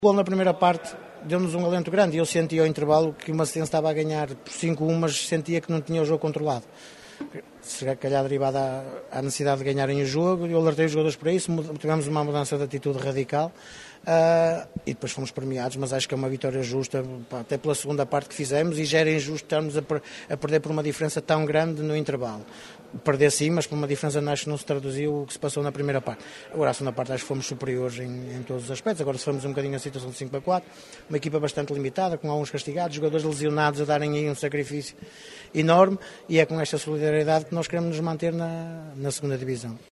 O gol na primeira parte deu-nos um alento grande e eu senti ao intervalo que o Macedense estava a ganhar por 5-1, mas sentia que não tinha o jogo controlado. Se calhar derivada à necessidade de ganharem o jogo, eu alertei os jogadores para isso, tivemos uma mudança de atitude radical e depois fomos premiados, mas acho que é uma vitória justa, até pela segunda parte que fizemos, e já era injusto estarmos a perder por uma diferença tão grande no intervalo. Perder sim, mas por uma diferença acho que não se traduziu o que se passou na primeira parte. Agora a segunda parte acho que fomos superiores em todos os aspectos. Agora se formos um bocadinho a situação de 5-4, uma equipa bastante limitada, com alguns castigados, jogadores lesionados a darem aí um sacrifício enorme, e é com esta solidariedade que nós queremos nos manter na segunda divisão.